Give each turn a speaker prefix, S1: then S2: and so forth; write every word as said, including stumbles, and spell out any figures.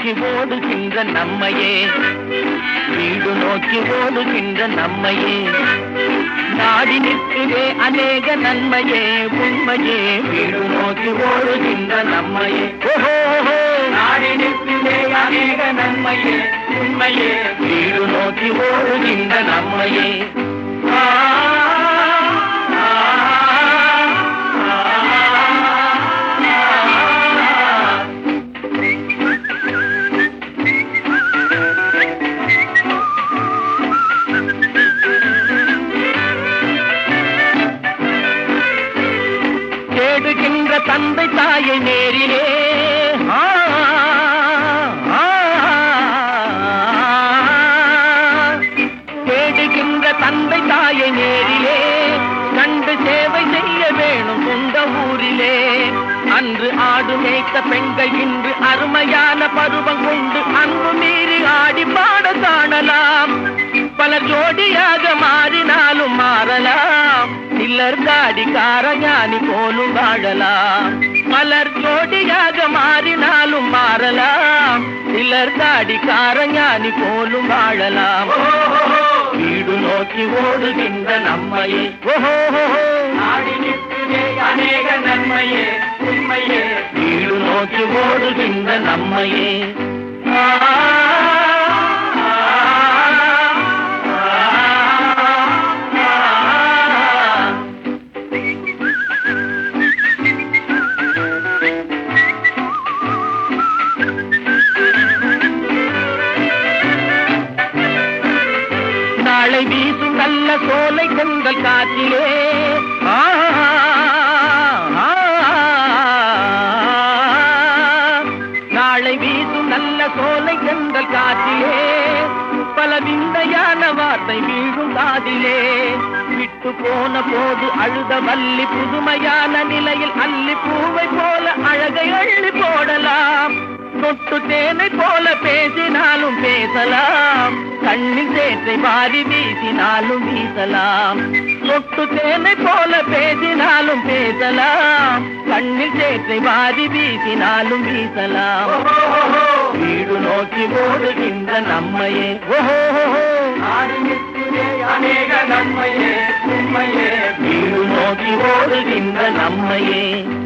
S1: நோக்கி ஓடுகின்ற நம்மையே, வீடு நோக்கி ஓடுகின்ற நம்மையே, நாடி நிற்குதே அநேக நன்மையே உண்மையே, வீடு நோக்கி ஓடுகின்ற நம்மையே, ஓஹோ நாடி நிற்குதே அநேக நன்மையே உண்மையே, வீடு நோக்கி ஓடுகின்ற நம்மையே. தேடுகின்ற தந்தை தாயை நேரிலே, தேடுகின்ற தந்தை தாயை நேரிலே, கண்டு சேவை செய்ய வேணும் சொந்த ஊரிலே. அன்று ஆடு மேய்த்த பெண்கள் இன்று அருமையான பருவம் கொண்டு அன்பு மீறி ஆடி பாட காணலாம். பலர் ஜோடியாக மாறினாலும் மாறலாம், சிலர் தாடிக்கார ஞானி போலும் வாழலாம். பலர் ஜோடியாக மாறினாலும் மாறலாம், சிலர் தாடிக்கார ஞானி போலும் வாழலாம். வீடு நோக்கி ஓடுகின்ற நம்மையே, ஓஹோ நாடி நிற்குதே அநேக நன்மையே உண்மையே, வீடு நோக்கி ஓடுகின்ற நம்மையே. நாளை வீசும் நல்ல சோலை கொண்டல் காற்றிலே, நாளை வீசும் நல்ல சோலை கொண்டல் காற்றிலே, பல விந்தையான வார்த்தை வீழும் காதிலே. விட்டு போன போது அழுத வள்ளி புதுமையான நிலையில் அள்ளி பூவை போல அழகை அள்ளி போடலாம். தொட்டு தேனை போல பேசினாலும் பேசலாம், கண்ணில் சேற்றை மாறி வீசினாலும் வீசலாம். தொட்டு தேனை போல பேசினாலும் பேசலாம், கண்ணில் சேற்றை மாறி வீசினாலும் வீசலாம். வீடு நோக்கி ஓடுகின்ற நம்மையே, ஓஹோ நாடி நிற்குதே அநேக நன்மையே உண்மையே, வீடு நோக்கி ஓடுகின்ற நம்மையே.